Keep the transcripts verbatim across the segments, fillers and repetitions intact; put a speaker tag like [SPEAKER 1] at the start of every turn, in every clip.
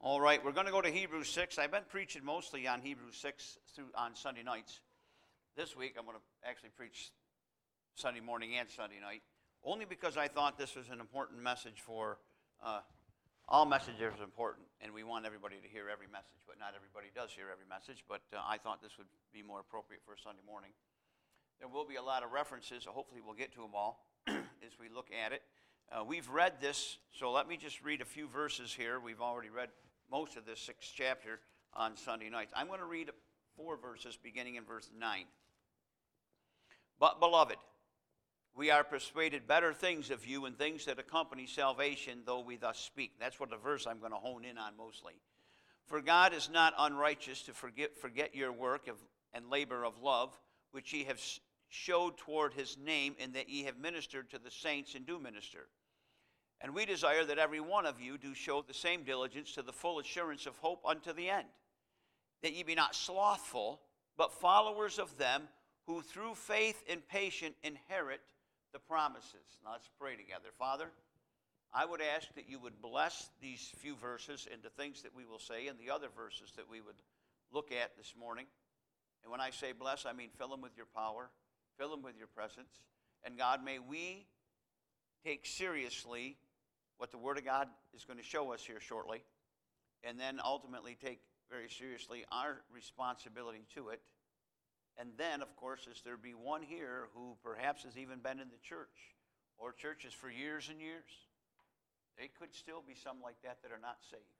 [SPEAKER 1] All right, we're going to go to Hebrews six. I've been preaching mostly on Hebrews six through on Sunday nights. This week I'm going to actually preach Sunday morning and Sunday night, only because I thought this was an important message for, uh, all messages are important, and we want everybody to hear every message, but not everybody does hear every message, but uh, I thought this would be more appropriate for a Sunday morning. There will be a lot of references, so hopefully we'll get to them all as we look at it. Uh, we've read this, so let me just read a few verses here. We've already read most of this sixth chapter on Sunday nights. I'm going to read four verses beginning in verse nine. But, beloved, we are persuaded better things of you and things that accompany salvation, though we thus speak. That's what the verse I'm going to hone in on mostly. For God is not unrighteous to forget, forget your work of, and labor of love, which ye have showed toward his name, in that ye have ministered to the saints and do minister. And we desire that every one of you do show the same diligence to the full assurance of hope unto the end, that ye be not slothful, but followers of them who through faith and patience inherit the promises. Now let's pray together. Father, I would ask that you would bless these few verses into things that we will say and the other verses that we would look at this morning. And when I say bless, I mean fill them with your power, fill them with your presence. And God, may we take seriously what the Word of God is going to show us here shortly, and then ultimately take very seriously our responsibility to it. And then, of course, is there be one here who perhaps has even been in the church or churches for years and years. There could still be some like that that are not saved.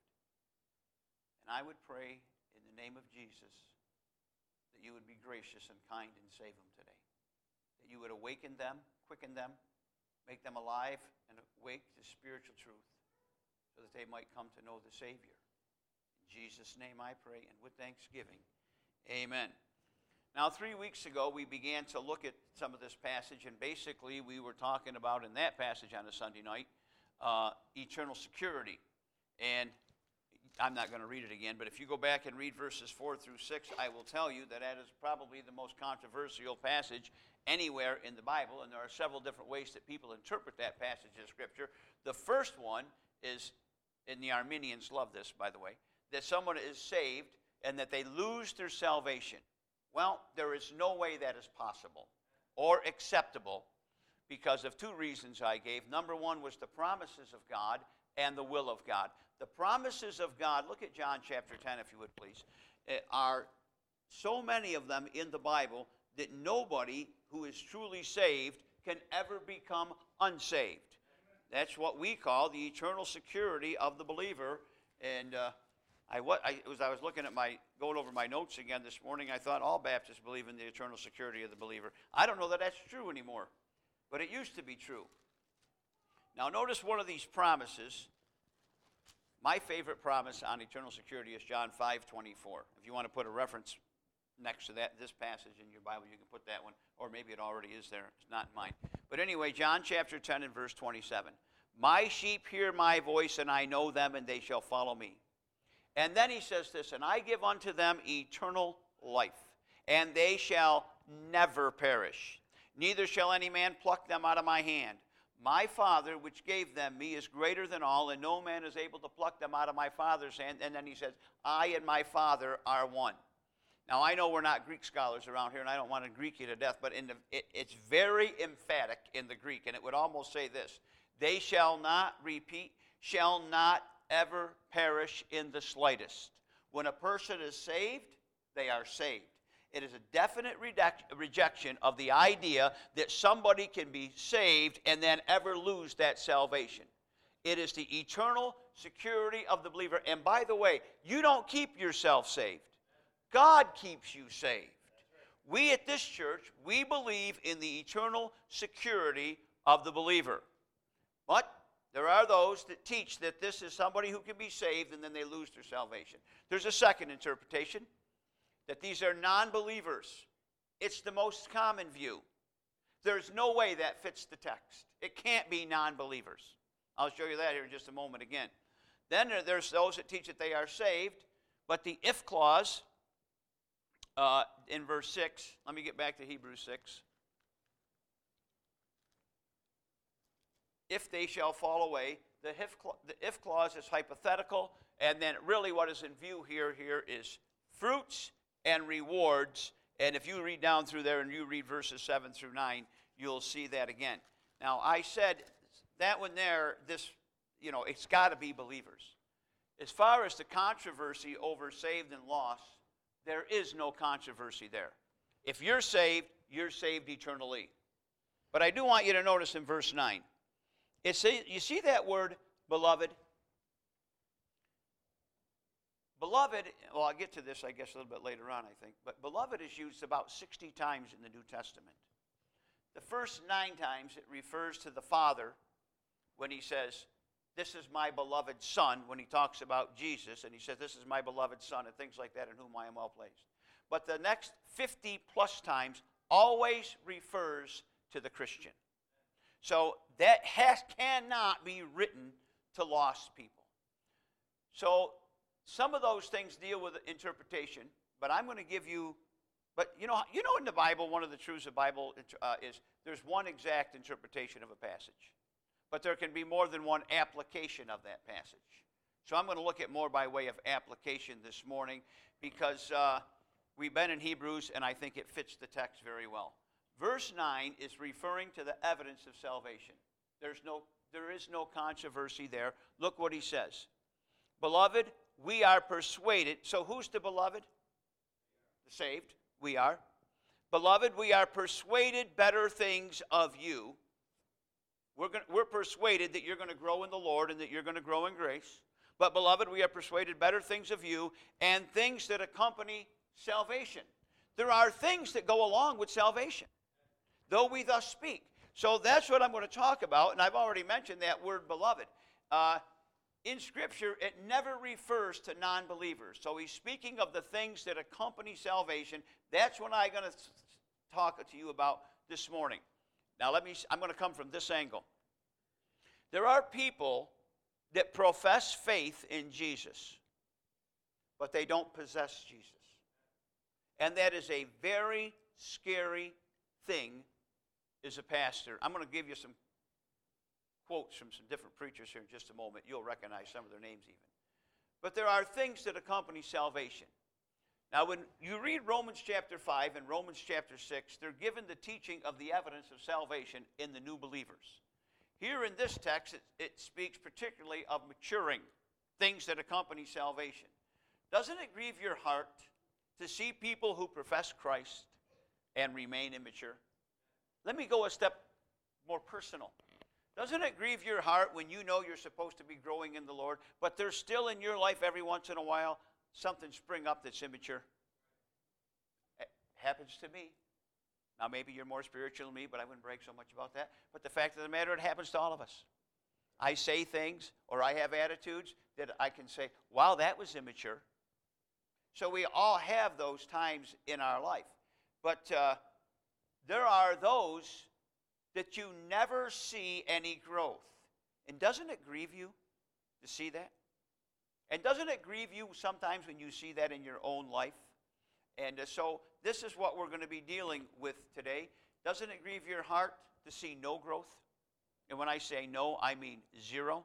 [SPEAKER 1] And I would pray in the name of Jesus that you would be gracious and kind and save them today. That you would awaken them, quicken them, make them alive and awake to spiritual truth so that they might come to know the Savior. In Jesus' name I pray, and with thanksgiving, amen. Now, three weeks ago, we began to look at some of this passage, and basically we were talking about in that passage on a Sunday night, uh, eternal security. And I'm not going to read it again, but if you go back and read verses four through six, I will tell you that that is probably the most controversial passage anywhere in the Bible, and there are several different ways that people interpret that passage of Scripture. The first one is, and the Arminians love this, by the way, that someone is saved and that they lose their salvation. Well, there is no way that is possible or acceptable because of two reasons I gave. Number one was the promises of God and the will of God. The promises of God, look at John chapter ten, if you would please, are so many of them in the Bible that nobody who is truly saved can ever become unsaved. That's what we call the eternal security of the believer. And uh, I, what, I, as I was looking at my, going over my notes again this morning, I thought all Baptists believe in the eternal security of the believer. I don't know that that's true anymore, but it used to be true. Now notice one of these promises. My favorite promise on eternal security is John five twenty-four. If you want to put a reference next to that, this passage in your Bible, you can put that one, or maybe it already is there. It's not in mine. But anyway, John chapter ten and verse twenty-seven. My sheep hear my voice, and I know them, and they shall follow me. And then he says this, and I give unto them eternal life, and they shall never perish. Neither shall any man pluck them out of my hand. My Father, which gave them me, is greater than all, and no man is able to pluck them out of my Father's hand. And then he says, I and my Father are one. Now, I know we're not Greek scholars around here, and I don't want to Greek you to death, but in the, it, it's very emphatic in the Greek, and it would almost say this: they shall not, repeat, shall not ever perish in the slightest. When a person is saved, they are saved. It is a definite rejection of the idea that somebody can be saved and then ever lose that salvation. It is the eternal security of the believer. And by the way, you don't keep yourself saved. God keeps you saved. We at this church, we believe in the eternal security of the believer. But there are those that teach that this is somebody who can be saved and then they lose their salvation. There's a second interpretation, that these are non-believers. It's the most common view. There's no way that fits the text. It can't be non-believers. I'll show you that here in just a moment again. Then there's those that teach that they are saved, but the if clause uh, in verse six, let me get back to Hebrews six. If they shall fall away, the if, the if clause is hypothetical. And then really what is in view here, here is fruits and rewards. And if you read down through there and you read verses seven through nine, you'll see that again. Now, I said that one there, this, you know, it's got to be believers. As far as the controversy over saved and lost, there is no controversy there. If you're saved, you're saved eternally. But I do want you to notice in verse nine, it says, you see that word, beloved? Beloved, well, I'll get to this, I guess, a little bit later on, I think. But beloved is used about sixty times in the New Testament. The first nine times it refers to the Father when he says, this is my beloved Son, when he talks about Jesus, and he says, this is my beloved Son, and things like that, in whom I am well pleased. But the next fifty plus times always refers to the Christian. So that has, cannot be written to lost people. So some of those things deal with interpretation, but I'm going to give you, but you know, you know in the Bible, one of the truths of the Bible uh, is there's one exact interpretation of a passage, but there can be more than one application of that passage. So I'm going to look at more by way of application this morning because uh, we've been in Hebrews and I think it fits the text very well. Verse nine is referring to the evidence of salvation. There's no, there is no controversy there. Look what he says. Beloved, we are persuaded. So who's the beloved? The saved. We are. Beloved, we are persuaded better things of you. We're, going, we're persuaded that you're going to grow in the Lord and that you're going to grow in grace. But beloved, we are persuaded better things of you and things that accompany salvation. There are things that go along with salvation, though we thus speak. So that's what I'm going to talk about, and I've already mentioned that word beloved. Uh, in Scripture, it never refers to non-believers. So he's speaking of the things that accompany salvation. That's what I'm going to talk to you about this morning. Now, let me, I'm going to come from this angle. There are people that profess faith in Jesus, but they don't possess Jesus. And that is a very scary thing as a pastor. I'm going to give you some quotes from some different preachers here in just a moment. You'll recognize some of their names even. But there are things that accompany salvation. Now, when you read Romans chapter five and Romans chapter six, they're given the teaching of the evidence of salvation in the new believers. Here in this text, it, it speaks particularly of maturing, things that accompany salvation. Doesn't it grieve your heart to see people who profess Christ and remain immature? Let me go a step more personal. Doesn't it grieve your heart when you know you're supposed to be growing in the Lord, but there's still in your life every once in a while something spring up that's immature? It happens to me. Now, maybe you're more spiritual than me, but I wouldn't brag so much about that. But the fact of the matter, it happens to all of us. I say things or I have attitudes that I can say, wow, that was immature. So we all have those times in our life. But uh, there are those that you never see any growth. And doesn't it grieve you to see that? And doesn't it grieve you sometimes when you see that in your own life? And uh, so this is what we're going to be dealing with today. Doesn't it grieve your heart to see no growth? And when I say no, I mean zero.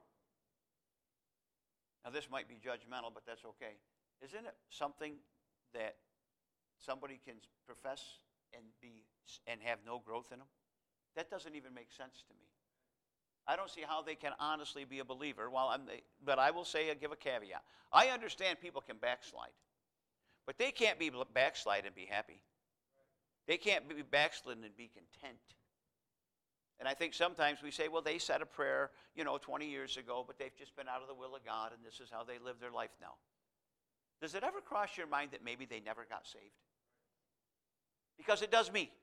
[SPEAKER 1] Now this might be judgmental, but that's okay. Isn't it something that somebody can profess and be and have no growth in them? That doesn't even make sense to me. I don't see how they can honestly be a believer. While I'm, but I will say, I give a caveat. I understand people can backslide, but they can't be backslide and be happy. They can't be backslidden and be content. And I think sometimes we say, well, they said a prayer, you know, twenty years ago, but they've just been out of the will of God, and this is how they live their life now. Does it ever cross your mind that maybe they never got saved? Because it does me.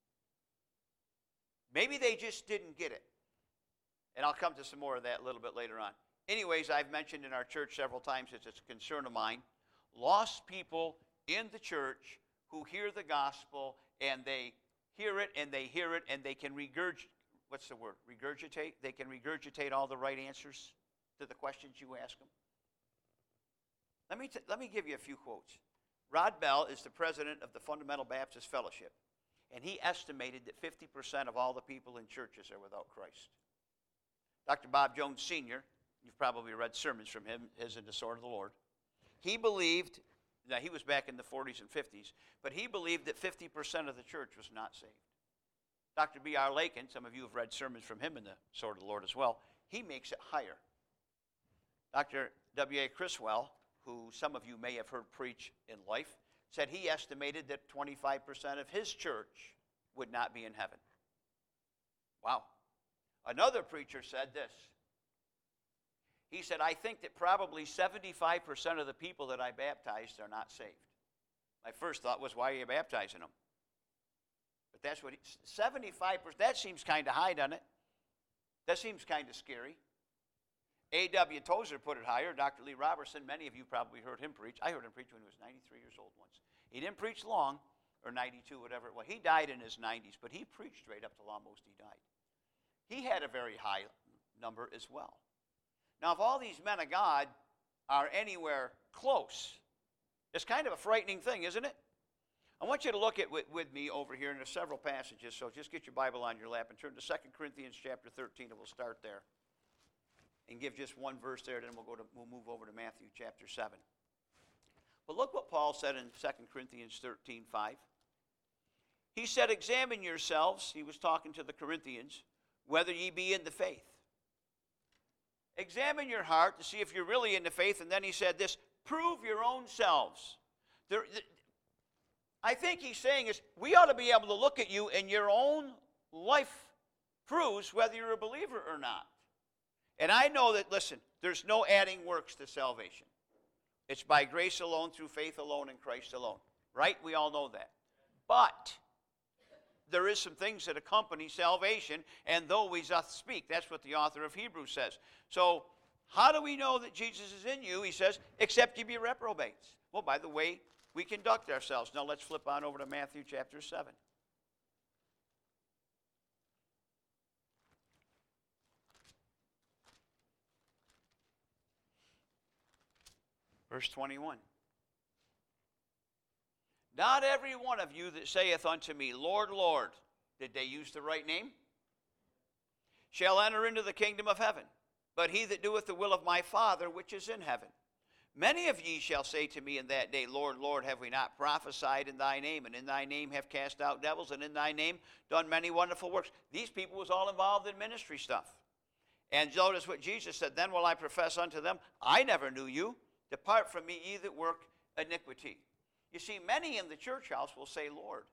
[SPEAKER 1] Maybe they just didn't get it. And I'll come to some more of that a little bit later on. Anyways, I've mentioned in our church several times, it's a concern of mine, lost people in the church who hear the gospel and they hear it and they hear it and they can regurgitate, what's the word, regurgitate? They can regurgitate all the right answers to the questions you ask them. Let me, t- let me give you a few quotes. Rod Bell is the president of the Fundamental Baptist Fellowship, and he estimated that fifty percent of all the people in churches are without Christ. Doctor Bob Jones Senior You've probably read sermons from him, as in the Sword of the Lord. He believed, now he was back in the forties and fifties, but he believed that fifty percent of the church was not saved. Doctor B R Lakin, some of you have read sermons from him in the Sword of the Lord as well, he makes it higher. Doctor W A Criswell, who some of you may have heard preach in life, said he estimated that twenty-five percent of his church would not be in heaven. Wow. Another preacher said this. He said, I think that probably seventy-five percent of the people that I baptized are not saved. My first thought was, why are you baptizing them? But that's what, he, seventy-five percent, that seems kind of high, doesn't it? That seems kind of scary. A W Tozer put it higher. Doctor Lee Robertson, many of you probably heard him preach. I heard him preach when he was ninety-three years old once. He didn't preach long, or ninety-two, whatever it was. He died in his nineties, but he preached right up till almost he died. He had a very high number as well. Now, if all these men of God are anywhere close, it's kind of a frightening thing, isn't it? I want you to look at with, with me over here, and there's several passages, so just get your Bible on your lap and turn to Second Corinthians chapter thirteen, and we'll start there. And give just one verse there, then we'll go to we'll move over to Matthew chapter seven. But look what Paul said in Second Corinthians thirteen five. He said, examine yourselves, he was talking to the Corinthians, whether ye be in the faith. Examine your heart to see if you're really in the faith. And then he said this, prove your own selves. There, I think he's saying is, we ought to be able to look at you and your own life proves whether you're a believer or not. And I know that, listen, there's no adding works to salvation. It's by grace alone, through faith alone, in Christ alone. Right? We all know that. But there is some things that accompany salvation, and though we doth speak. That's what the author of Hebrews says. So, how do we know that Jesus is in you? He says, except you be reprobates. Well, by the way, we conduct ourselves. Now let's flip on over to Matthew chapter seven. Verse twenty-one. Not every one of you that saith unto me, Lord, Lord, did they use the right name? Shall enter into the kingdom of heaven, but he that doeth the will of my Father which is in heaven. Many of ye shall say to me in that day, Lord, Lord, have we not prophesied in thy name, and in thy name have cast out devils, and in thy name done many wonderful works. These people was all involved in ministry stuff. And notice what Jesus said, then will I profess unto them, I never knew you. Depart from me, ye that work iniquity. You see, many in the church house will say, Lord,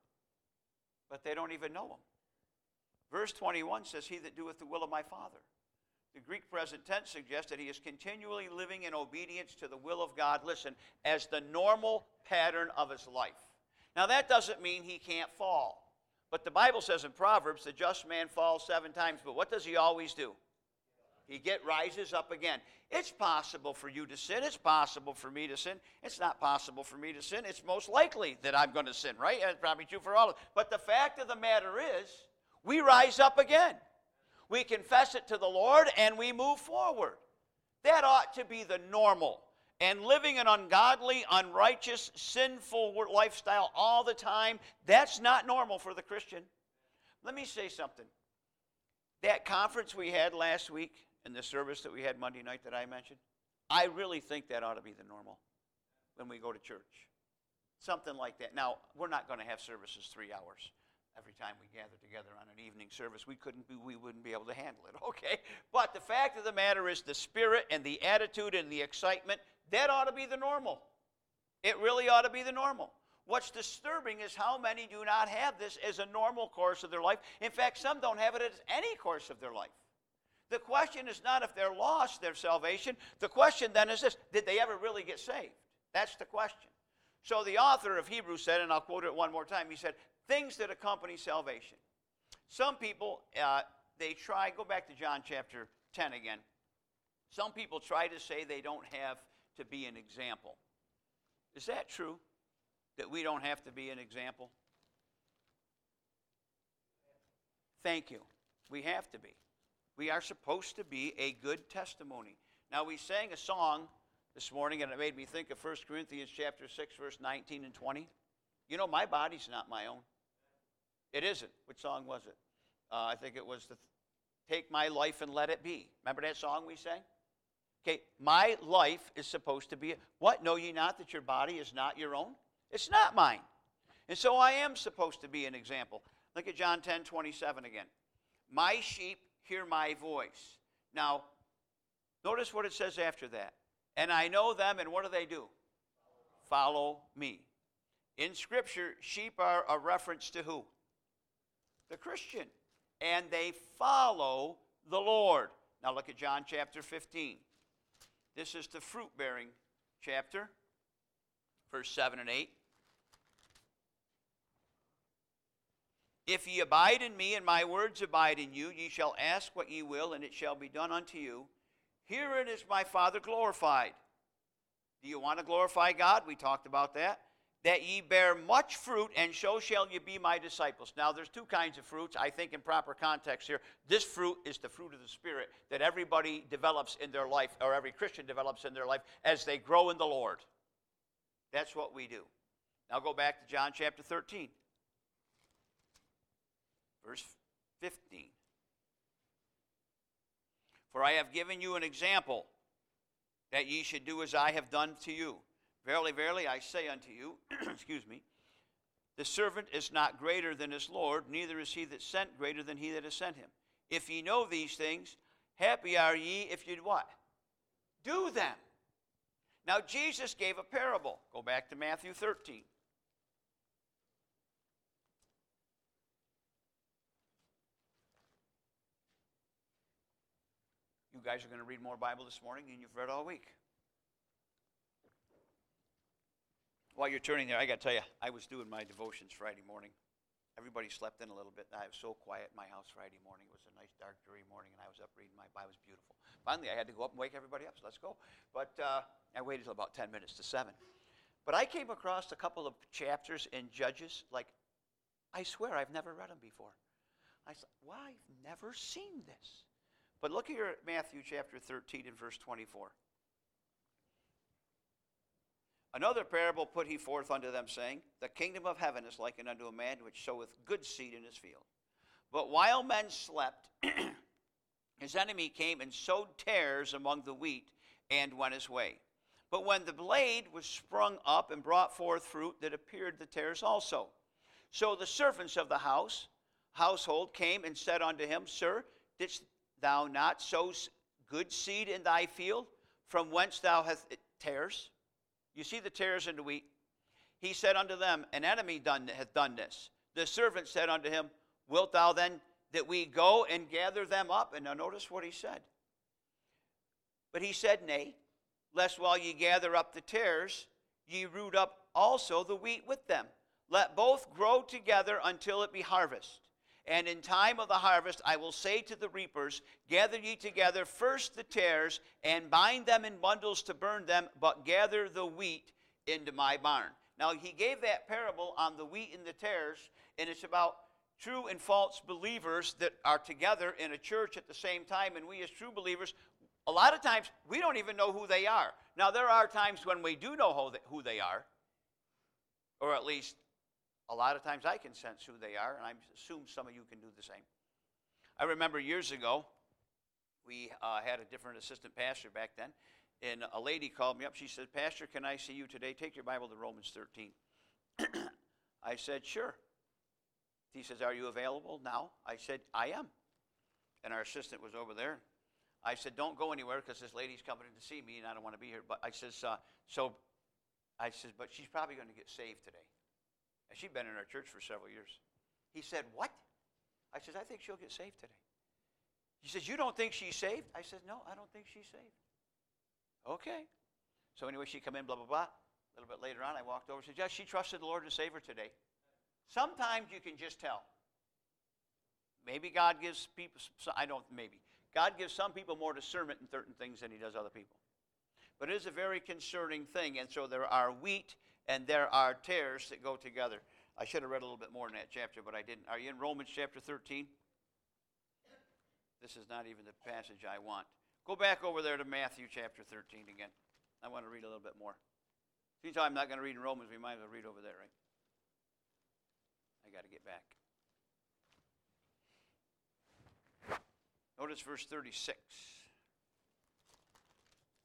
[SPEAKER 1] but they don't even know him. Verse twenty-one says, he that doeth the will of my Father. The Greek present tense suggests that he is continually living in obedience to the will of God, listen, as the normal pattern of his life. Now, that doesn't mean he can't fall. But the Bible says in Proverbs, the just man falls seven times, but what does he always do? He get rises up again. It's possible for you to sin. It's possible for me to sin. It's not possible for me to sin. It's most likely that I'm going to sin, right? That's probably true for all of us. But the fact of the matter is, we rise up again. We confess it to the Lord, and we move forward. That ought to be the normal. And living an ungodly, unrighteous, sinful lifestyle all the time, that's not normal for the Christian. Let me say something. That conference we had last week, and the service that we had Monday night that I mentioned, I really think that ought to be the normal when we go to church. Something like that. Now, we're not going to have services three hours every time we gather together on an evening service. We couldn't be, we wouldn't be able to handle it, okay? But the fact of the matter is the spirit and the attitude and the excitement, that ought to be the normal. It really ought to be the normal. What's disturbing is how many do not have this as a normal course of their life. In fact, some don't have it as any course of their life. The question is not if they're lost, their salvation. The question then is this, did they ever really get saved? That's the question. So the author of Hebrews said, and I'll quote it one more time, he said, things that accompany salvation. Some people, uh, they try, go back to John chapter ten again. Some people try to say they don't have to be an example. Is that true? That we don't have to be an example? Thank you. We have to be. We are supposed to be a good testimony. Now, we sang a song this morning, and it made me think of First Corinthians chapter six, verse nineteen and twenty. You know, my body's not my own. It isn't. Which song was it? Uh, I think it was the Take My Life and Let It Be. Remember that song we sang? Okay, my life is supposed to be, what? Know ye not that your body is not your own? It's not mine. And so I am supposed to be an example. Look at John ten twenty-seven again. My sheep hear my voice. Now, notice what it says after that. And I know them, and what do they do? Follow me. In Scripture, sheep are a reference to who? The Christian. And they follow the Lord. Now look at John chapter fifteen. This is the fruit-bearing chapter, verse seven and eight. If ye abide in me, and my words abide in you, ye shall ask what ye will, and it shall be done unto you. Herein is my Father glorified. Do you want to glorify God? We talked about that. That ye bear much fruit, and so shall ye be my disciples. Now, there's two kinds of fruits, I think, in proper context here. This fruit is the fruit of the Spirit that everybody develops in their life, or every Christian develops in their life, as they grow in the Lord. That's what we do. Now, go back to John chapter thirteen. Verse fifteen. For I have given you an example, that ye should do as I have done to you. Verily, verily, I say unto you, excuse me, the servant is not greater than his Lord, neither is he that sent greater than he that has sent him. If ye know these things, happy are ye if you what? Do them. Now, Jesus gave a parable. Go back to Matthew thirteen. You guys are going to read more Bible this morning than you've read all week. While you're turning there, I got to tell you, I was doing my devotions Friday morning. Everybody slept in a little bit. I was so quiet in my house Friday morning. It was a nice, dark, dreary morning, and I was up reading my Bible. It was beautiful. Finally, I had to go up and wake everybody up, so let's go. But uh, I waited till about ten minutes to seven. But I came across a couple of chapters in Judges, like, I swear I've never read them before. I thought, well, I've never seen this. But look here at Matthew chapter thirteen and verse twenty-four. Another parable put he forth unto them, saying, the kingdom of heaven is likened unto a man which soweth good seed in his field. But while men slept, his enemy came and sowed tares among the wheat, and went his way. But when the blade was sprung up and brought forth fruit, that appeared the tares also. So the servants of the house, household came and said unto him, Sir, didst thou not sow good seed in thy field, from whence thou hast tares? You see the tares in the wheat? He said unto them, an enemy done, hath done this. The servant said unto him, wilt thou then that we go and gather them up? And now notice what he said. But he said, nay, lest while ye gather up the tares, ye root up also the wheat with them. Let both grow together until it be harvest. And in time of the harvest I will say to the reapers, gather ye together first the tares, and bind them in bundles to burn them, but gather the wheat into my barn. Now he gave that parable on the wheat and the tares, and it's about true and false believers that are together in a church at the same time, and we as true believers, a lot of times we don't even know who they are. Now there are times when we do know who they are, or at least a lot of times I can sense who they are, and I assume some of you can do the same. I remember years ago, we uh, had a different assistant pastor back then, and a lady called me up. She said, Pastor, can I see you today? Take your Bible to Romans thirteen. I said, sure. He says, are you available now? I said, I am. And our assistant was over there. I said, don't go anywhere because this lady's coming in to see me, and I don't want to be here. But I says, uh, so I says, but she's probably going to get saved today. And she'd been in our church for several years. He said, what? I said, I think she'll get saved today. He says, you don't think she's saved? I said, no, I don't think she's saved. Okay. So anyway, she come in, blah, blah, blah. A little bit later on, I walked over and said, yes, she trusted the Lord to save her today. Sometimes you can just tell. Maybe God gives people, I don't, maybe. God gives some people more discernment in certain things than he does other people. But it is a very concerning thing, and so there are wheat and there are tares that go together. I should have read a little bit more in that chapter, but I didn't. Are you in Romans chapter thirteen? This is not even the passage I want. Go back over there to Matthew chapter thirteen again. I want to read a little bit more. Since I'm not going to read in Romans, we might as well read over there, right? I got to get back. Notice verse thirty-six.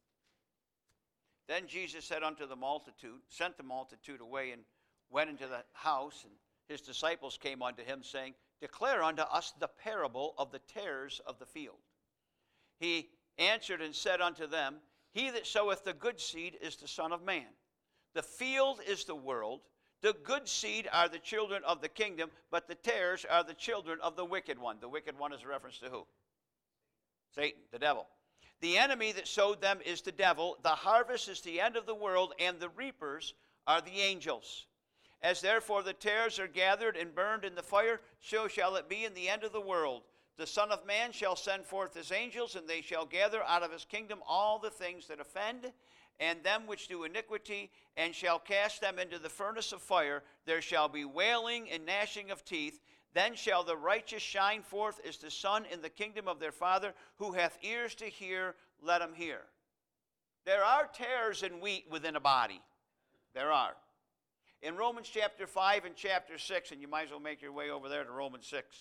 [SPEAKER 1] Then Jesus said unto the multitude, sent the multitude away, and went into the house, and his disciples came unto him, saying, Declare unto us the parable of the tares of the field. He answered and said unto them, He that soweth the good seed is the Son of Man. The field is the world. The good seed are the children of the kingdom, but the tares are the children of the wicked one. The wicked one is a reference to who? Satan, the devil. The enemy that sowed them is the devil. The harvest is the end of the world, and the reapers are the angels. As therefore the tares are gathered and burned in the fire, so shall it be in the end of the world. The Son of Man shall send forth his angels, and they shall gather out of his kingdom all the things that offend, and them which do iniquity, and shall cast them into the furnace of fire. There shall be wailing and gnashing of teeth. Then shall the righteous shine forth as the sun in the kingdom of their Father. Who hath ears to hear, let him hear. There are tares in wheat within a body. There are. In Romans chapter five and chapter six, and you might as well make your way over there to Romans six.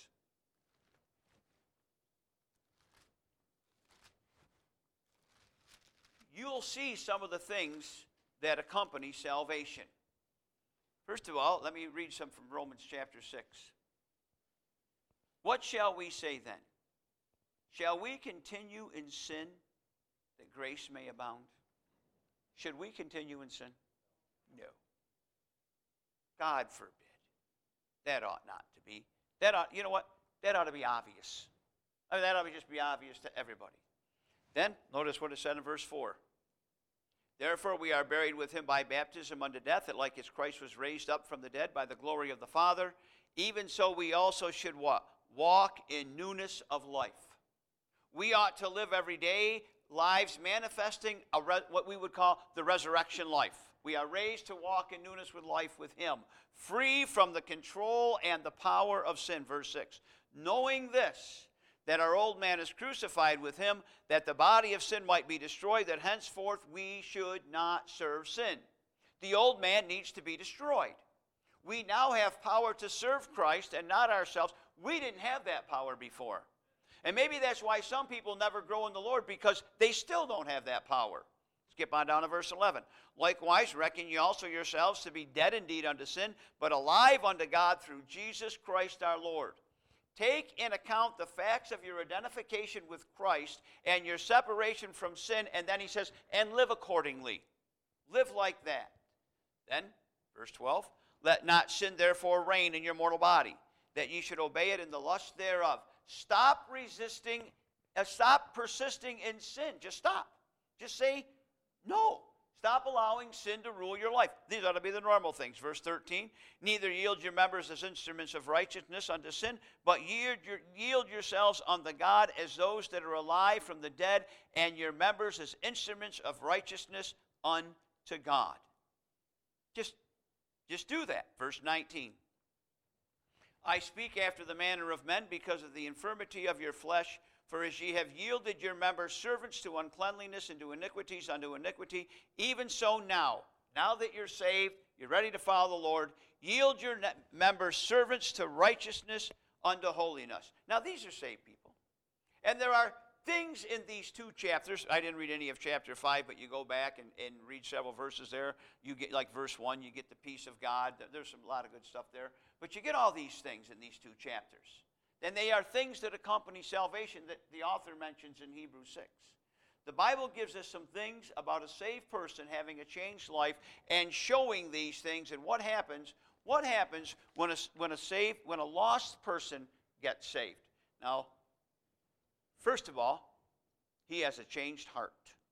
[SPEAKER 1] You'll see some of the things that accompany salvation. First of all, let me read some from Romans chapter six. What shall we say then? Shall we continue in sin that grace may abound? Should we continue in sin? No. God forbid. That ought not to be. That ought, you know what? That ought to be obvious. I mean, that ought to just be obvious to everybody. Then, notice what it said in verse four. Therefore we are buried with him by baptism unto death, that like as Christ was raised up from the dead by the glory of the Father, even so we also should what? Walk in newness of life. We ought to live every day lives manifesting a re- what we would call the resurrection life. We are raised to walk in newness with life with him, free from the control and the power of sin. Verse six. Knowing this, that our old man is crucified with him, that the body of sin might be destroyed, that henceforth we should not serve sin. The old man needs to be destroyed. We now have power to serve Christ and not ourselves. We didn't have that power before. And maybe that's why some people never grow in the Lord, because they still don't have that power. Skip on down to verse eleven. Likewise, reckon ye also yourselves to be dead indeed unto sin, but alive unto God through Jesus Christ our Lord. Take in account the facts of your identification with Christ and your separation from sin, and then he says, and live accordingly. Live like that. Then, verse twelve, let not sin therefore reign in your mortal body, that ye should obey it in the lust thereof. Stop resisting, uh, stop persisting in sin. Just stop. Just say no. Stop allowing sin to rule your life. These ought to be the normal things. Verse thirteen, neither yield your members as instruments of righteousness unto sin, but yield, your, yield yourselves unto God as those that are alive from the dead, and your members as instruments of righteousness unto God. Just, just do that. Verse nineteen, I speak after the manner of men because of the infirmity of your flesh. For as ye have yielded your members servants to uncleanliness and to iniquities unto iniquity, even so now, now that you're saved, you're ready to follow the Lord, yield your members servants to righteousness unto holiness. Now these are saved people. And there are things in these two chapters. I didn't read any of chapter five, but you go back and, and read several verses there. You get, like verse one, you get the peace of God. There's some, a lot of good stuff there. But you get all these things in these two chapters. And they are things that accompany salvation that the author mentions in Hebrews six. The Bible gives us some things about a saved person having a changed life and showing these things. And what happens? What happens when a, when a saved, when a lost person gets saved? Now, first of all, he has a changed heart.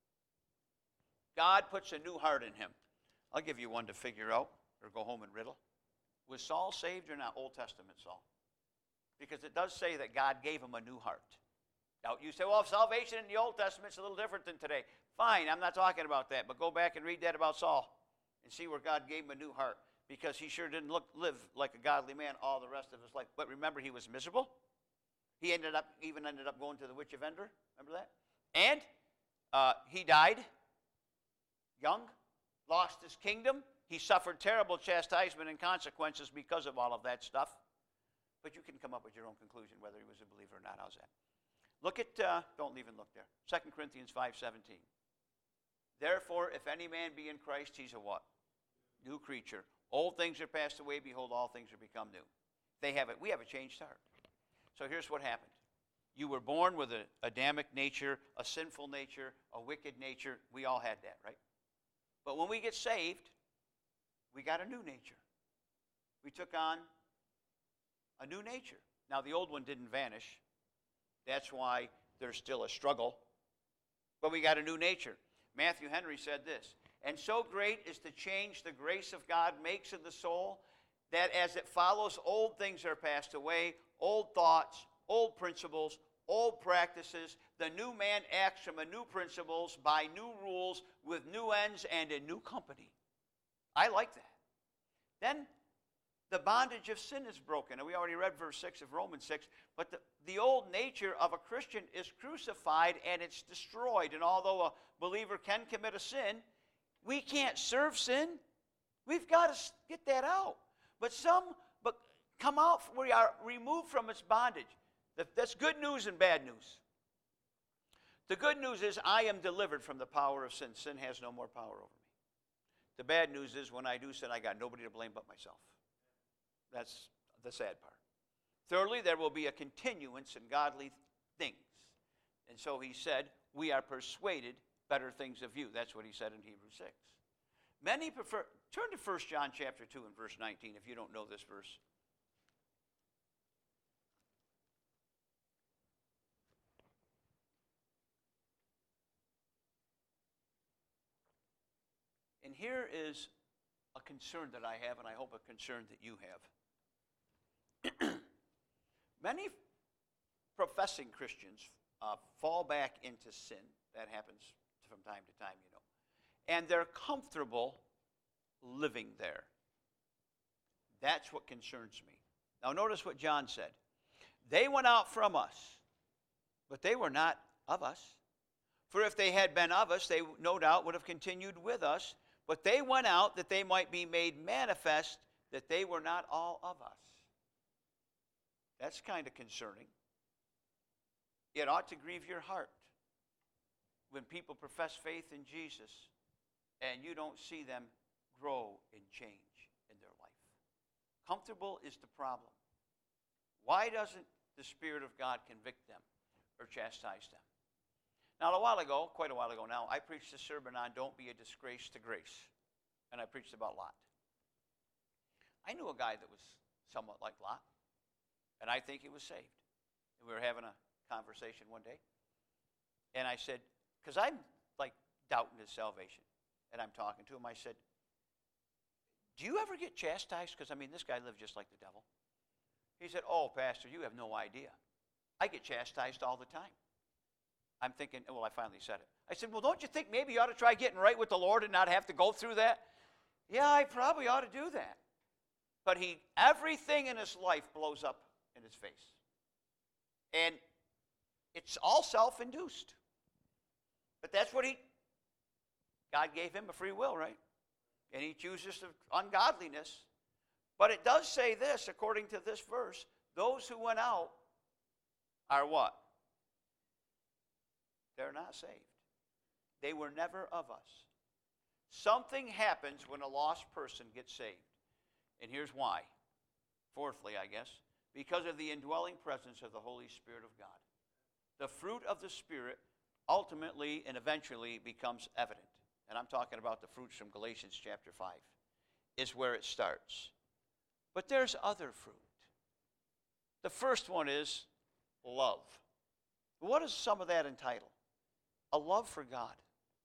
[SPEAKER 1] God puts a new heart in him. I'll give you one to figure out or go home and riddle. Was Saul saved or not? Old Testament Saul. Because it does say that God gave him a new heart. Now, you say, well, salvation in the Old Testament is a little different than today. Fine, I'm not talking about that. But go back and read that about Saul and see where God gave him a new heart. Because he sure didn't look, live like a godly man all the rest of his life. But remember, he was miserable. He ended up, even ended up going to the witch of Endor. Remember that? And uh, he died young, lost his kingdom. He suffered terrible chastisement and consequences because of all of that stuff. But you can come up with your own conclusion whether he was a believer or not. How's that? Look at, uh, don't even look there. Second Corinthians five seventeen. Therefore, if any man be in Christ, he's a what? New creature. Old things are passed away. Behold, all things are become new. They have it. We have a changed heart. So here's what happened. You were born with an Adamic nature, a sinful nature, a wicked nature. We all had that, right? But when we get saved, we got a new nature. We took on a new nature. Now, the old one didn't vanish. That's why there's still a struggle. But we got a new nature. Matthew Henry said this, and so great is the change the grace of God makes in the soul, that as it follows, old things are passed away, old thoughts, old principles, old practices. The new man acts from a new principles, by new rules, with new ends, and in new company. I like that. Then the bondage of sin is broken. And we already read verse six of Romans six. But the, the old nature of a Christian is crucified and it's destroyed. And although a believer can commit a sin, we can't serve sin. We've got to get that out. But some but come out, we are removed from its bondage. That's good news and bad news. The good news is I am delivered from the power of sin. Sin has no more power over me. The bad news is when I do sin, I got nobody to blame but myself. That's the sad part. Thirdly, there will be a continuance in godly things. And so he said, we are persuaded better things of you. That's what he said in Hebrews six. Many prefer, turn to First John chapter two and verse nineteen if you don't know this verse. And here is a concern that I have, and I hope a concern that you have. Many professing Christians uh, fall back into sin. That happens from time to time, you know. And they're comfortable living there. That's what concerns me. Now notice what John said. They went out from us, but they were not of us. For if they had been of us, they no doubt would have continued with us. But they went out that they might be made manifest that they were not all of us. That's kind of concerning. It ought to grieve your heart when people profess faith in Jesus and you don't see them grow and change in their life. Comfortable is the problem. Why doesn't the Spirit of God convict them or chastise them? Now, a while ago, quite a while ago now, I preached a sermon on don't be a disgrace to grace. And I preached about Lot. I knew a guy that was somewhat like Lot. And I think he was saved. And we were having a conversation one day. And I said, because I'm like doubting his salvation. And I'm talking to him. I said, do you ever get chastised? Because, I mean, this guy lived just like the devil. He said, oh, Pastor, you have no idea. I get chastised all the time. I'm thinking, well, I finally said it. I said, well, don't you think maybe you ought to try getting right with the Lord and not have to go through that? Yeah, I probably ought to do that. But he, everything in his life blows up in his face. And it's all self-induced. But that's what he, God gave him a free will, right? And he chooses ungodliness. But it does say this, according to this verse, those who went out are what? They're not saved. They were never of us. Something happens when a lost person gets saved. And here's why. Fourthly, I guess, because of the indwelling presence of the Holy Spirit of God. The fruit of the Spirit ultimately and eventually becomes evident. And I'm talking about the fruits from Galatians chapter five, is where it starts. But there's other fruit. The first one is love. What is some of that entitled? A love for God.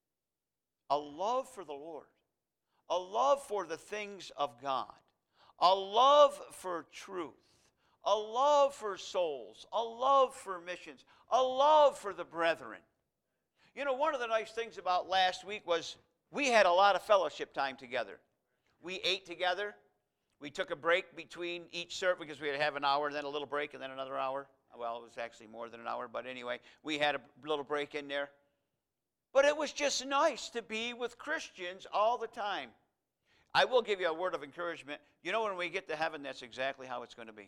[SPEAKER 1] A love for the Lord. A love for the things of God. A love for truth. A love for souls. A love for missions. A love for the brethren. You know, one of the nice things about last week was we had a lot of fellowship time together. We ate together. We took a break between each service because we had to have an hour, then a little break, and then another hour. Well, it was actually more than an hour, but anyway, we had a little break in there. But it was just nice to be with Christians all the time. I will give you a word of encouragement. You know, when we get to heaven, that's exactly how it's going to be.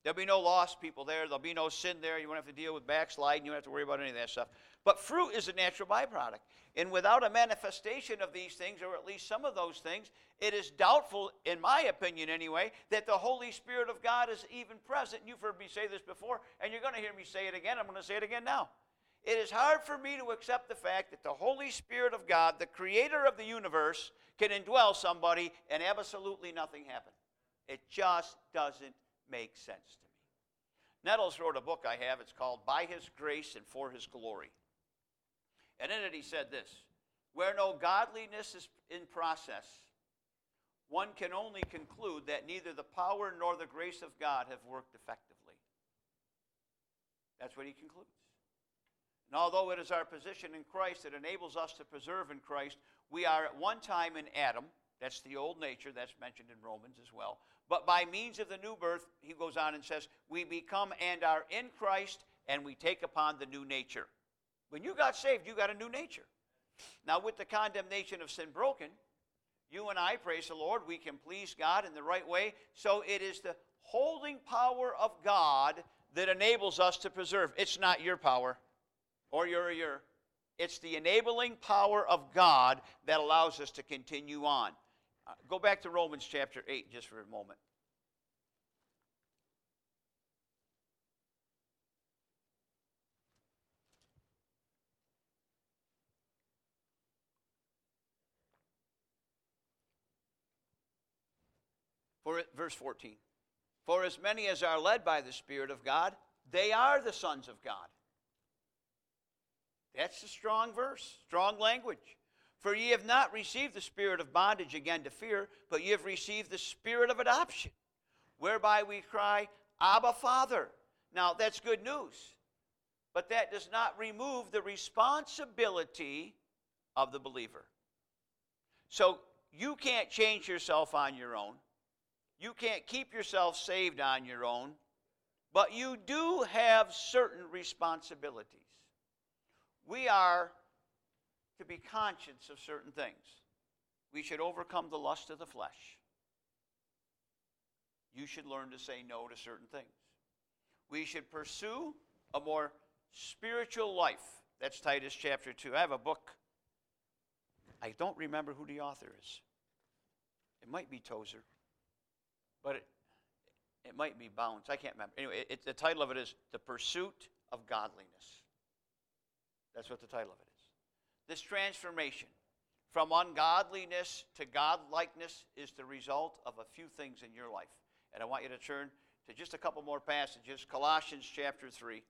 [SPEAKER 1] There'll be no lost people there. There'll be no sin there. You won't have to deal with backsliding. You won't have to worry about any of that stuff. But fruit is a natural byproduct. And without a manifestation of these things, or at least some of those things, it is doubtful, in my opinion anyway, that the Holy Spirit of God is even present. You've heard me say this before, and you're going to hear me say it again. I'm going to say it again now. It is hard for me to accept the fact that the Holy Spirit of God, the creator of the universe, can indwell somebody and absolutely nothing happen. It just doesn't make sense to me. Nettles wrote a book I have. It's called By His Grace and For His Glory. And in it he said this: where no godliness is in process, one can only conclude that neither the power nor the grace of God have worked effectively. That's what he concludes. And although it is our position in Christ that enables us to preserve in Christ, we are at one time in Adam. That's the old nature. That's mentioned in Romans as well. But by means of the new birth, he goes on and says, we become and are in Christ, and we take upon the new nature. When you got saved, you got a new nature. Now, with the condemnation of sin broken, you and I, praise the Lord, we can please God in the right way. So it is the holding power of God that enables us to preserve. It's not your power or your or your. It's the enabling power of God that allows us to continue on. Uh, go back to Romans chapter eight just for a moment. For it, verse fourteen. For as many as are led by the Spirit of God, they are the sons of God. That's a strong verse, strong language. For ye have not received the spirit of bondage again to fear, but ye have received the spirit of adoption, whereby we cry, Abba, Father. Now, that's good news. But that does not remove the responsibility of the believer. So you can't change yourself on your own. You can't keep yourself saved on your own. But you do have certain responsibilities. We are to be conscious of certain things. We should overcome the lust of the flesh. You should learn to say no to certain things. We should pursue a more spiritual life. That's Titus chapter two. I have a book. I don't remember who the author is. It might be Tozer, but it, it might be Bounds. I can't remember. Anyway, it, the title of it is The Pursuit of Godliness. That's what the title of it is. This transformation from ungodliness to godlikeness is the result of a few things in your life. And I want you to turn to just a couple more passages. Colossians chapter three.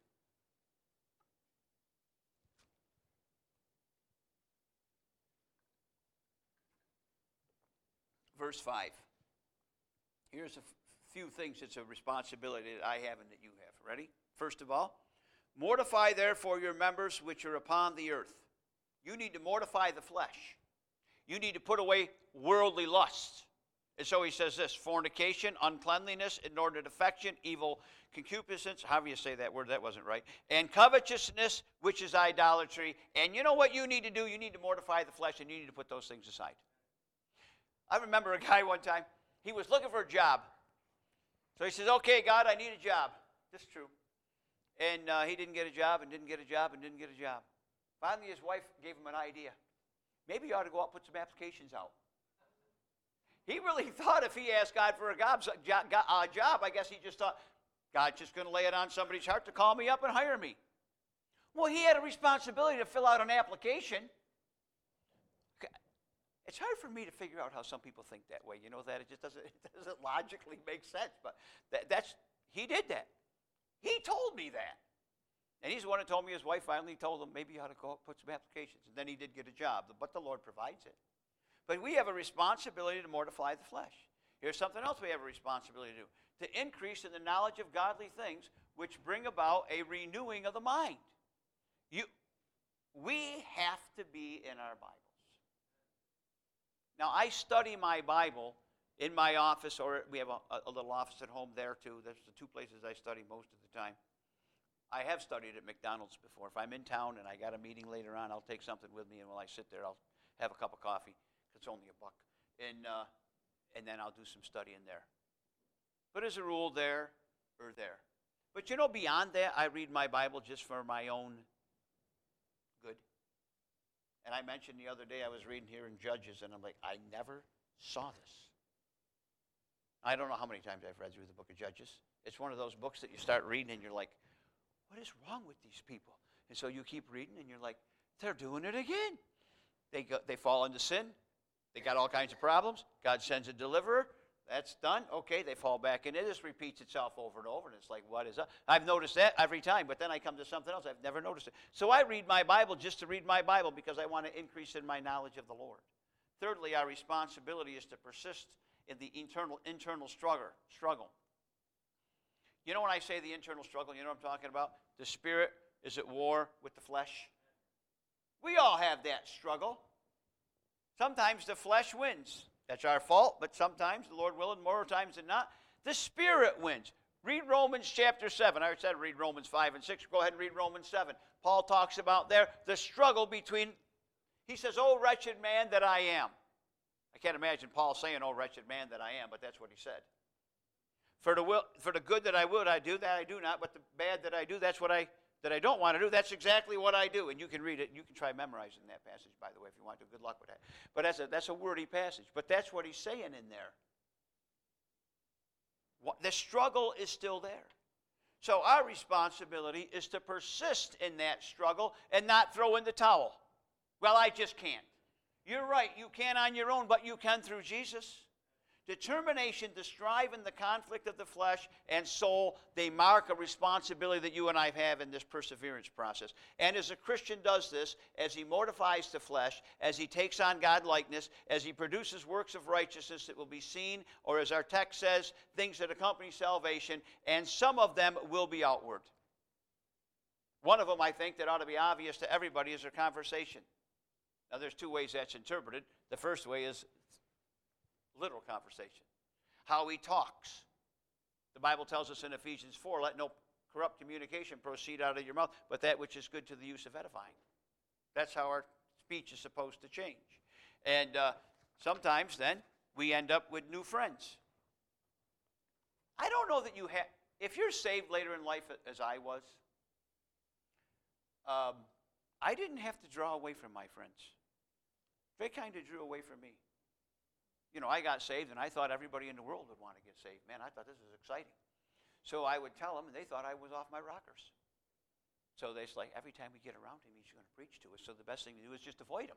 [SPEAKER 1] Verse five. Here's a f- few things that's a responsibility that I have and that you have. Ready? First of all, mortify therefore your members which are upon the earth. You need to mortify the flesh. You need to put away worldly lusts. And so he says this: fornication, uncleanliness, inordinate affection, evil concupiscence, however you say that word, that wasn't right, and covetousness, which is idolatry. And you know what you need to do? You need to mortify the flesh, and you need to put those things aside. I remember a guy one time, he was looking for a job. So he says, okay, God, I need a job. This is true. And uh, he didn't get a job, and didn't get a job, and didn't get a job. Finally, his wife gave him an idea. Maybe you ought to go out and put some applications out. He really thought if he asked God for a job, uh, job, I guess he just thought, God's just going to lay it on somebody's heart to call me up and hire me. Well, he had a responsibility to fill out an application. It's hard for me to figure out how some people think that way. You know that? It just doesn't, it doesn't logically make sense. But that, that's, he did that. He told me that. And he's the one who told me his wife finally told him, maybe you ought to go put some applications. And then he did get a job, but the Lord provides it. But we have a responsibility to mortify the flesh. Here's something else we have a responsibility to do: to increase in the knowledge of godly things, which bring about a renewing of the mind. You, we have to be in our Bibles. Now, I study my Bible in my office, or we have a, a little office at home there too. That's the two places I study most of the time. I have studied at McDonald's before. If I'm in town and I got a meeting later on, I'll take something with me, and while I sit there, I'll have a cup of coffee. It's only a buck. And, uh, and then I'll do some studying there. But as a rule there, are there. But you know, beyond that, I read my Bible just for my own good. And I mentioned the other day I was reading here in Judges, and I'm like, I never saw this. I don't know how many times I've read through the book of Judges. It's one of those books that you start reading, and you're like, what is wrong with these people? And so you keep reading, and you're like, they're doing it again. They go, they fall into sin. They got all kinds of problems. God sends a deliverer. That's done. Okay, they fall back in. It just repeats itself over and over, and it's like, what is up? I've noticed that every time, but then I come to something else. I've never noticed it. So I read my Bible just to read my Bible because I want to increase in my knowledge of the Lord. Thirdly, our responsibility is to persist in the internal, internal struggle. struggle. You know when I say the internal struggle, you know what I'm talking about? The spirit is at war with the flesh. We all have that struggle. Sometimes the flesh wins. That's our fault, but sometimes, the Lord willing, more times than not, the Spirit wins. Read Romans chapter seven. I already said read Romans five and six. Go ahead and read Romans seven. Paul talks about there the struggle between, he says, oh, wretched man that I am. I can't imagine Paul saying, oh, wretched man that I am, but that's what he said. For the, will, for the good that I would, I do, that I do not, but the bad that I do, that's what I, that I don't want to do, that's exactly what I do. And you can read it, you can try memorizing that passage, by the way, if you want to. Good luck with that. But that's a, that's a wordy passage. But that's what he's saying in there. What, the struggle is still there. So our responsibility is to persist in that struggle and not throw in the towel. Well, I just can't. You're right, you can't on your own, but you can through Jesus. Determination to strive in the conflict of the flesh and soul, they mark a responsibility that you and I have in this perseverance process. And as a Christian does this, as he mortifies the flesh, as he takes on God-likeness, as he produces works of righteousness that will be seen, or as our text says, things that accompany salvation, and some of them will be outward. One of them, I think, that ought to be obvious to everybody is their conversation. Now, there's two ways that's interpreted. The first way is literal conversation. How he talks. The Bible tells us in Ephesians four, let no corrupt communication proceed out of your mouth, but that which is good to the use of edifying. That's how our speech is supposed to change. And uh, sometimes then we end up with new friends. I don't know that you have, if you're saved later in life as I was, um, I didn't have to draw away from my friends. They kind of drew away from me. You know, I got saved, and I thought everybody in the world would want to get saved. Man, I thought this was exciting. So I would tell them, and they thought I was off my rockers. So they're like, every time we get around him, he's going to preach to us. So the best thing to do is just avoid him.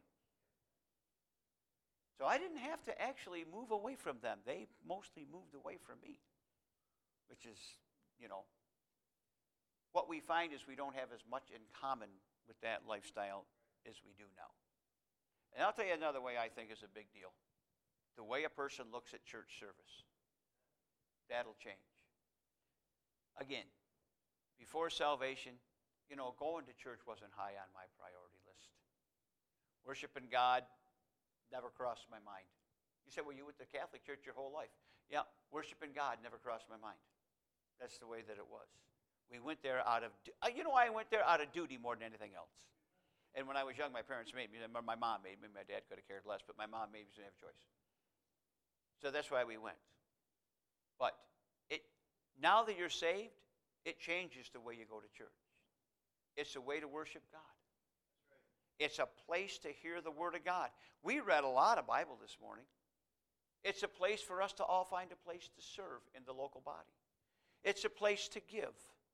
[SPEAKER 1] So I didn't have to actually move away from them. They mostly moved away from me, which is, you know, what we find is we don't have as much in common with that lifestyle as we do now. And I'll tell you another way I think is a big deal. The way a person looks at church service. That'll change. Again, before salvation, you know, going to church wasn't high on my priority list. Worshiping God never crossed my mind. You say, well, you went to Catholic church your whole life. Yeah, worshiping God never crossed my mind. That's the way that it was. We went there out of, you know why I went there? Out of duty more than anything else. And when I was young, my parents made me, my mom made me, my dad could have cared less, but my mom made me, so I didn't have a choice. So that's why we went. But it now that you're saved, it changes the way you go to church. It's a way to worship God. It's a place to hear the Word of God. We read a lot of Bible this morning. It's a place for us to all find a place to serve in the local body. It's a place to give.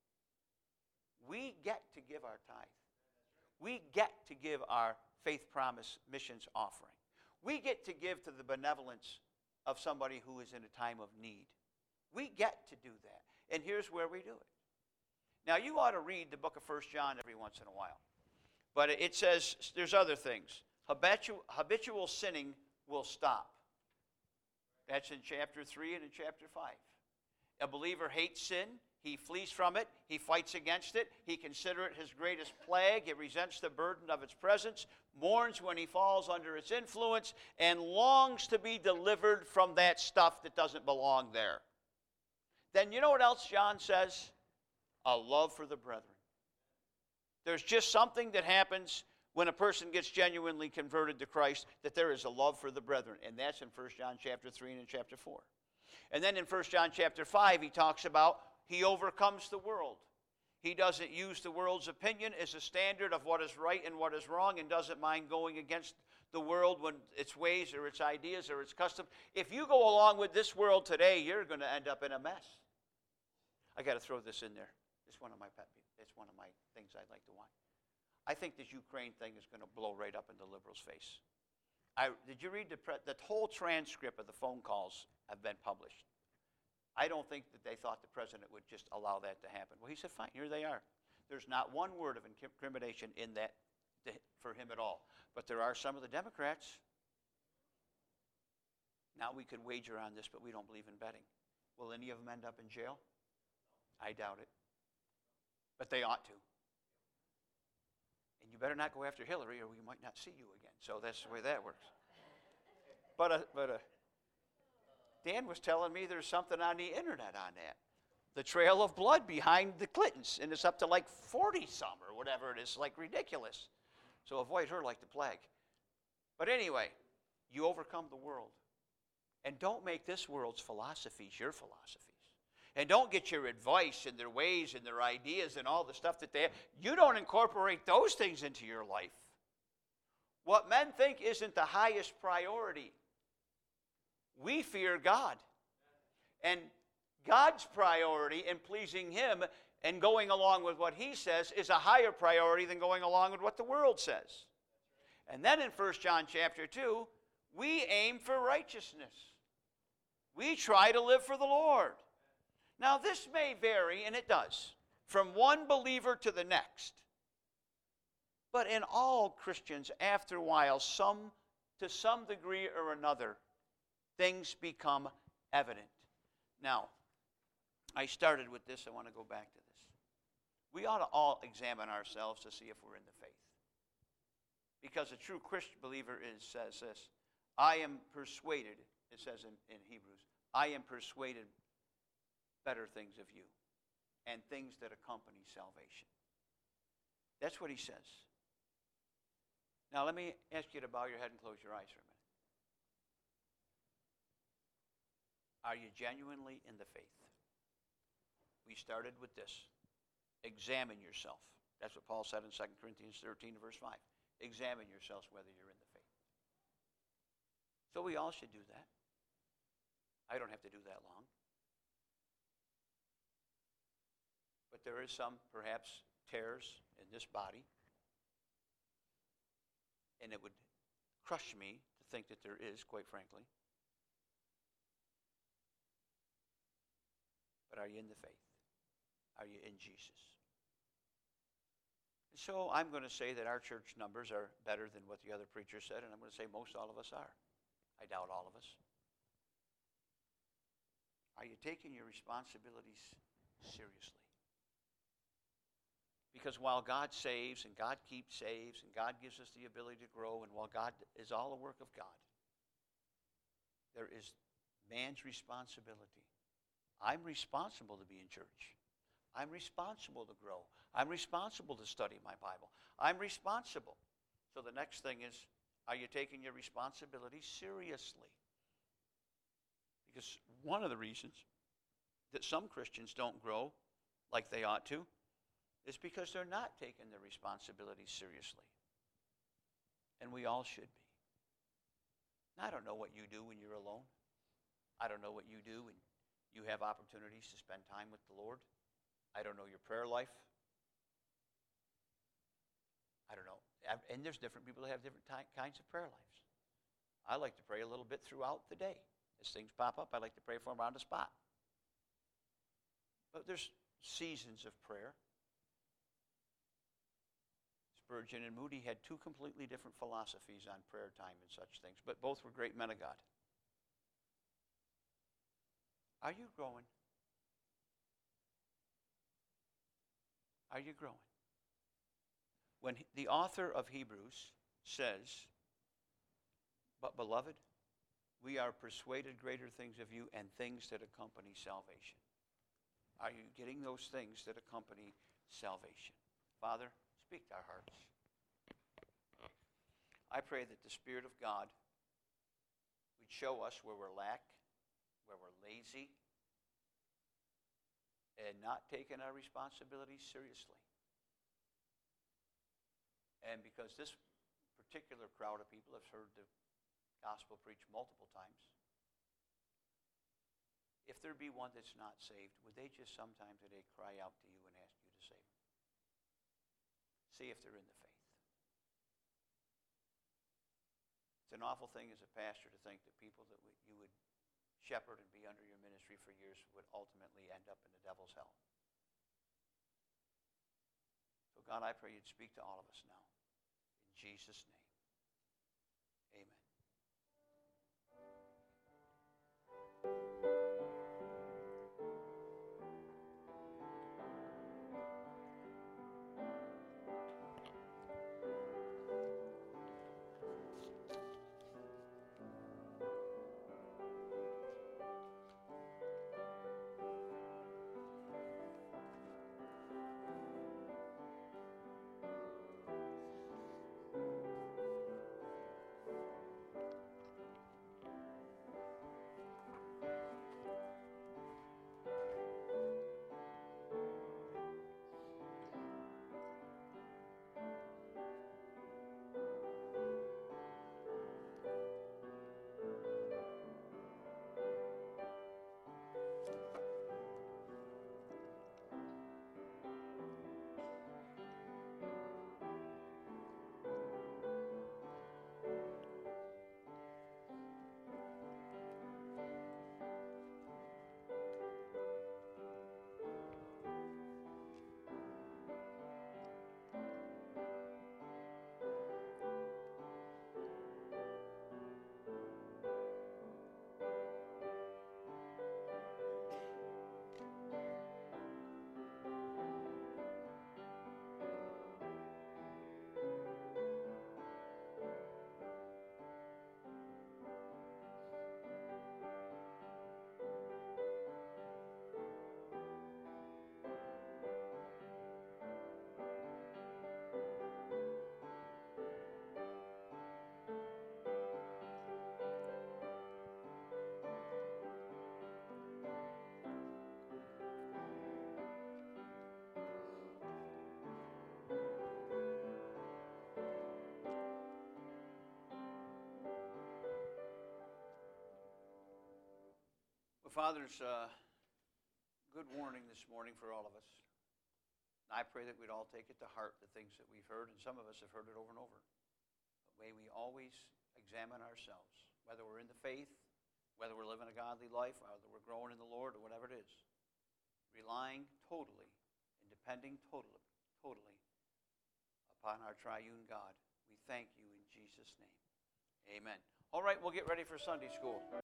[SPEAKER 1] We get to give our tithe. We get to give our faith promise missions offering. We get to give to the benevolence of somebody who is in a time of need. We get to do that. And here's where we do it. Now, you ought to read the book of First John every once in a while. But it says there's other things. Habitual, habitual sinning will stop. That's in chapter three and in chapter five. A believer hates sin. He flees from it. He fights against it. He considers it his greatest plague. He resents the burden of its presence, mourns when he falls under its influence, and longs to be delivered from that stuff that doesn't belong there. Then you know what else John says? A love for the brethren. There's just something that happens when a person gets genuinely converted to Christ, that there is a love for the brethren. And that's in First John chapter three and in chapter four. And then in First John chapter five, he talks about He overcomes the world. He doesn't use the world's opinion as a standard of what is right and what is wrong, and doesn't mind going against the world when its ways or its ideas or its customs. If you go along with this world today, you're going to end up in a mess. I got to throw this in there. It's one of my pet peeves. It's one of my things I'd like to watch. I think this Ukraine thing is going to blow right up in the liberals' face. I, did you read the, pre- the whole transcript of the phone calls have been published? I don't think that they thought the president would just allow that to happen. Well, he said, fine, here they are. There's not one word of incrimination in that to, for him at all. But there are some of the Democrats. Now we could wager on this, but we don't believe in betting. Will any of them end up in jail? I doubt it. But they ought to. And you better not go after Hillary or we might not see you again. So that's the way that works. But, uh, but uh, Dan was telling me there's something on the internet on that. The trail of blood behind the Clintons. And it's up to like forty some or whatever it is. Like ridiculous. So avoid her like the plague. But anyway, you overcome the world. And don't make this world's philosophies your philosophies. And don't get your advice and their ways and their ideas and all the stuff that they have. You don't incorporate those things into your life. What men think isn't the highest priority. We fear God. And God's priority in pleasing Him and going along with what He says is a higher priority than going along with what the world says. And then in First John chapter two, we aim for righteousness. We try to live for the Lord. Now this may vary, and it does, from one believer to the next. But in all Christians, after a while, some, to some degree or another, things become evident. Now, I started with this. I want to go back to this. We ought to all examine ourselves to see if we're in the faith. Because a true Christian believer is, says this, I am persuaded, it says in, in Hebrews, I am persuaded better things of you and things that accompany salvation. That's what he says. Now let me ask you to bow your head and close your eyes for a minute. Are you genuinely in the faith? We started with this. Examine yourself. That's what Paul said in Second Corinthians thirteen, verse five. Examine yourselves whether you're in the faith. So we all should do that. I don't have to do that long. But there is some, perhaps, tares in this body. And it would crush me to think that there is, quite frankly. But are you in the faith? Are you in Jesus? And so I'm going to say that our church numbers are better than what the other preacher said, and I'm going to say most all of us are. I doubt all of us. Are you taking your responsibilities seriously? Because while God saves and God keeps saves and God gives us the ability to grow, and while God is all a work of God, there is man's responsibility. I'm responsible to be in church. I'm responsible to grow. I'm responsible to study my Bible. I'm responsible. So the next thing is, are you taking your responsibility seriously? Because one of the reasons that some Christians don't grow like they ought to is because they're not taking their responsibilities seriously. And we all should be. I don't know what you do when you're alone. I don't know what you do when you have opportunities to spend time with the Lord. I don't know your prayer life. I don't know. And there's different people that have different ty- kinds of prayer lives. I like to pray a little bit throughout the day. As things pop up, I like to pray for them on the spot. But there's seasons of prayer. Spurgeon and Moody had two completely different philosophies on prayer time and such things, but both were great men of God. Are you growing? Are you growing? When the author of Hebrews says, but beloved, we are persuaded greater things of you and things that accompany salvation. Are you getting those things that accompany salvation? Father, speak to our hearts. I pray that the Spirit of God would show us where we're lack, where we're lazy, and not taking our responsibilities seriously. And because this particular crowd of people have heard the gospel preached multiple times, if there be one that's not saved, would they just sometime today cry out to you and ask you to save them? See if they're in the faith. It's an awful thing as a pastor to think that people that you would shepherd and be under your ministry for years would ultimately end up in the devil's hell. So God, I pray you'd speak to all of us now. In Jesus' name, amen. Father, it's a good warning this morning for all of us. I pray that we'd all take it to heart, the things that we've heard, and some of us have heard it over and over. But may we always examine ourselves, whether we're in the faith, whether we're living a godly life, whether we're growing in the Lord, or whatever it is, relying totally and depending totally, totally upon our triune God. We thank you in Jesus' name. Amen. All right, we'll get ready for Sunday school.